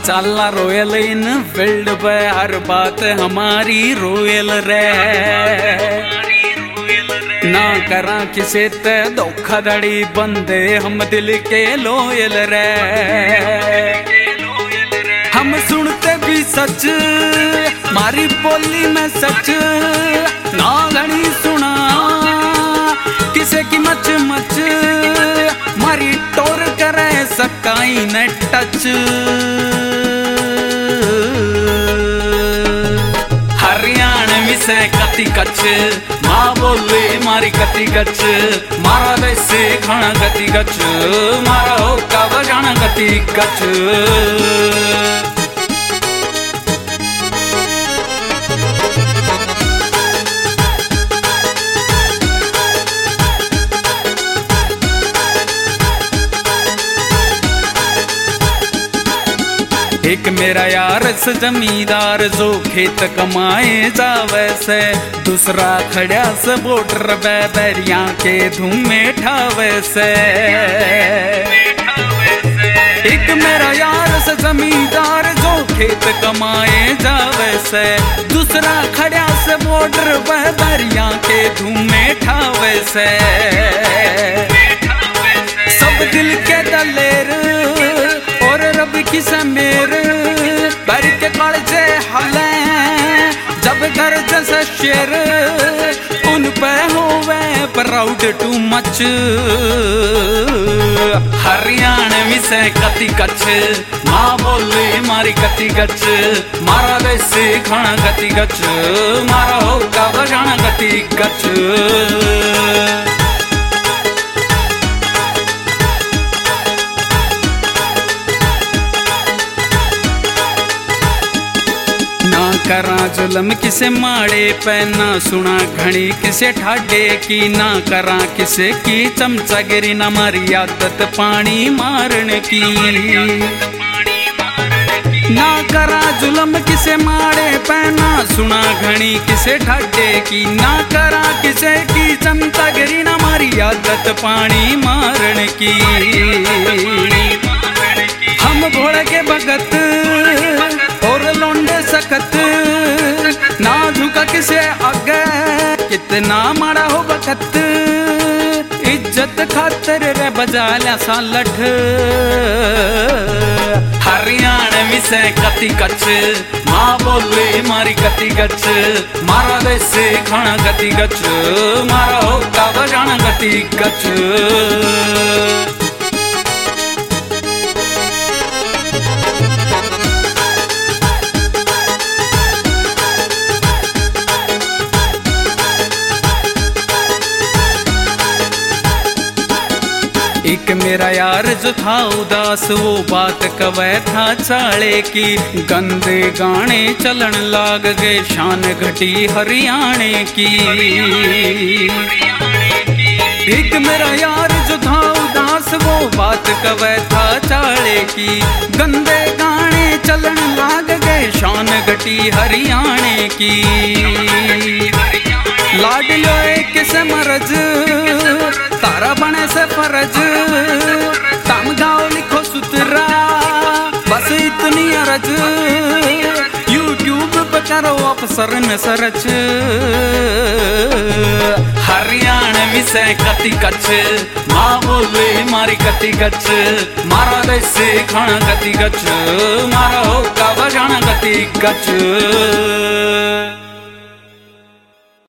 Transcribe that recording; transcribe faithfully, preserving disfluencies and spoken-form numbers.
चाला रोयल इन फील्ड पे हर बात हमारी रोयल रे। ना करा किसे ते धोखाधड़ी बंदे हम दिल के लोयल रे। हम सुनते भी सच मारी बोली में सच ना घड़ी सुना किसे की मच मच मारी टोर करे सकाई न टच। हरियाणवी से कति कच माँ बोले मारी कति कच मारा वैसे खाना कति कच मारा हो का बजाना कति कच। एक मेरा यार से जमींदार जो खेत कमाए जावे से, दूसरा खड़ा से बॉर्डर बैरिया के धूम में ठावे से। एक मेरा यार से जमींदार जो खेत कमाए जावे से, दूसरा खड़ा से बॉर्डर बैरिया के धूम में ठावे से। सब दिल के दलेर और रब की समेर बर के कालजे हले जब घर जैसा शेर उन पे होवे प्राउड टू मच। हरियाणवी से कति कच माँ बोले मारी कति कच मारा वैसे खाना कति कच मारा हो का बजाना कति कच। करा जुलम किसे माड़े पे ना सुना घड़ी किसे ठाडे की, ना करा किसे की चमचागिरी ना मारी आदत पानी मारने की। ना करा जुलम किसे माड़े पे ना सुना घड़ी किसे ठाडे की, ना करा किसे की चमचागिरी ना मारी आदत पानी मारने की। हम भोड़ के भगत और लौंडे सखत ना झुका किसे आगे कितना माड़ा हो बखत, इज्जत खातर रे बजाला सा लठ। हरियाणवी से कति कच माँ बोले मारी कति कच मारा वैसे खाना कति कच मारा हो का बजाना कति कच। एक मेरा यार जो था उदास वो बात कवे था चाले की, गंदे गाने चलन लाग गए शान घटी हरियाणे की। एक मेरा यार जो था उदास वो बात कवे था चाले की, गंदे गाने चलन लाग गए शान घटी हरियाणे की। लाडलो किस मरज तारा बने से फरज तम गाओ लिखो सुतरा बस इतनी अरज, यूट्यूब पे करो अफसर न सरच। हरियाणवी से कति कच माँ बोले मारी कति कच मारा वैसे खाना कति कच मारा हो का बजाना कति कच।